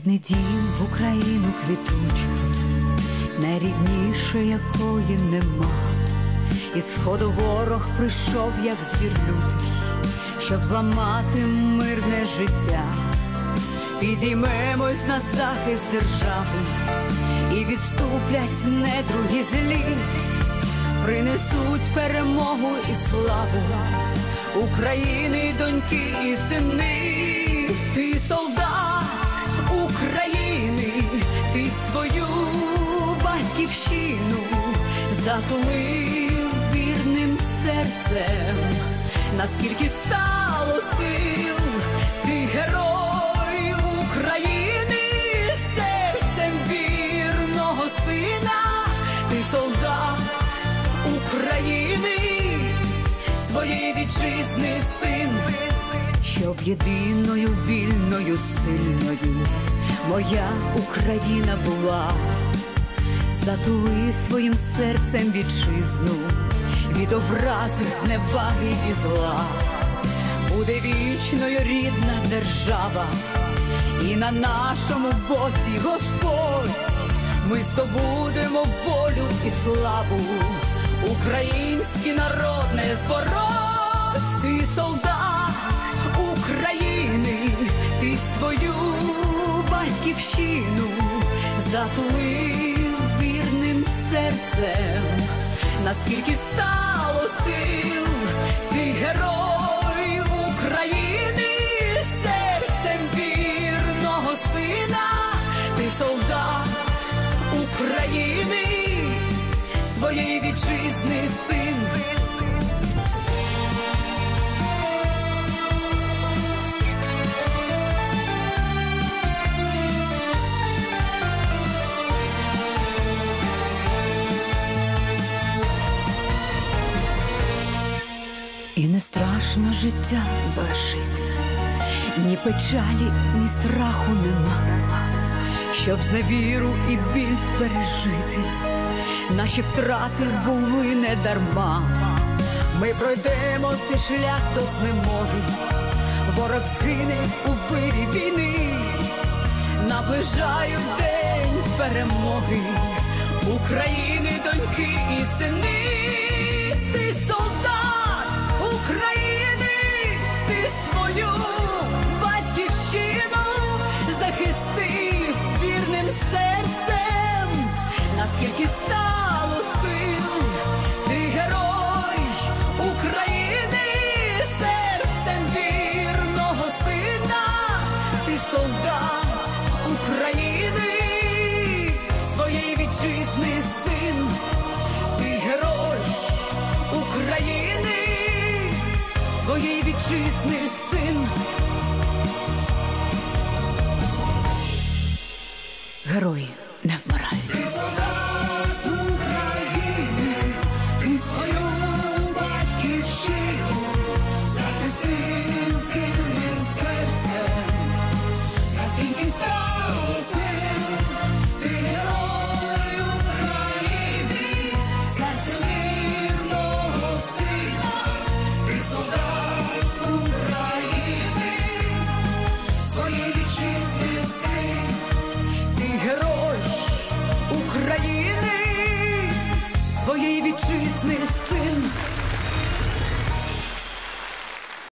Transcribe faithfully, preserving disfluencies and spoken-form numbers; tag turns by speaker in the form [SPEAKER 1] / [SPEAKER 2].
[SPEAKER 1] Рідний дім в Україну квітучу, найрідніше якої нема. Із сходу ворог прийшов, як звір лютий, щоб зламати мирне життя. Підіймемось на захист держави, і відступлять недруги злі, принесуть перемогу і славу України, доньки і сини. Ти солдат України, ти свою батьківщину затулив вірним серцем, наскільки стало сил. Ти герой України, серцем вірного сина. Ти солдат України, своєї вітчизни син, щоб єдиною, вільною, сильною моя Україна була. Затули своїм серцем вітчизну від образи, зневаги і зла. Буде вічною рідна держава, і на нашому боці Господь. Ми здобудемо волю і славу, український народ не збороть. Ти солдат України, ти свою батьківщину затулив вірним серцем, наскільки стало сил. Ти герой України, серцем вірного сина. Ти солдат України, своєї вітчизни син. І не страшно життя залишити, ні печалі, ні страху нема, щоб зневіру і біль пережити. Наші втрати були не дарма. Ми пройдемо цей шлях до знемоги, ворог згине у вирі війни. Наближають день перемоги України, доньки і сини. Ти солдат України, ти свою батьківщину захистив вірним серцем, наскільки стало сил. Ти герой України, серцем вірного сина. Ти солдат України, своєї вітчизни син. Ти герой України, своєї вітчизни син. Герої не вмирають.
[SPEAKER 2] Ти солдат України, ти свою батьківщину захистив вільним серцем, наскільки стало сил. Ти герой України, серцем вірного сина. Ти солдат України, своєї вітчизни син.
[SPEAKER 1] Ти герой України, своєї вітчизни